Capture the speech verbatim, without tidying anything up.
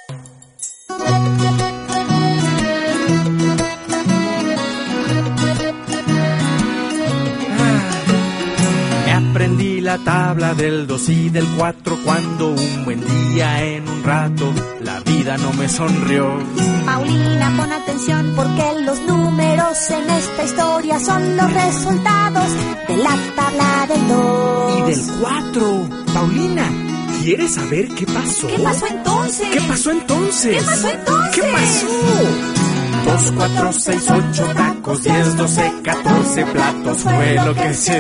Aprendí la tabla del dos y del cuatro cuando un buen día en un rato la vida no me sonrió. Paulina, pon atención porque los números en esta historia son los resultados de la tabla del dos. Y del cuatro. Paulina, ¿quieres saber qué pasó? ¿Qué pasó entonces? ¿Qué pasó entonces? ¿Qué pasó entonces? ¿Qué pasó? Dos, cuatro, seis, ocho tacos, diez, doce, catorce platos fue lo que se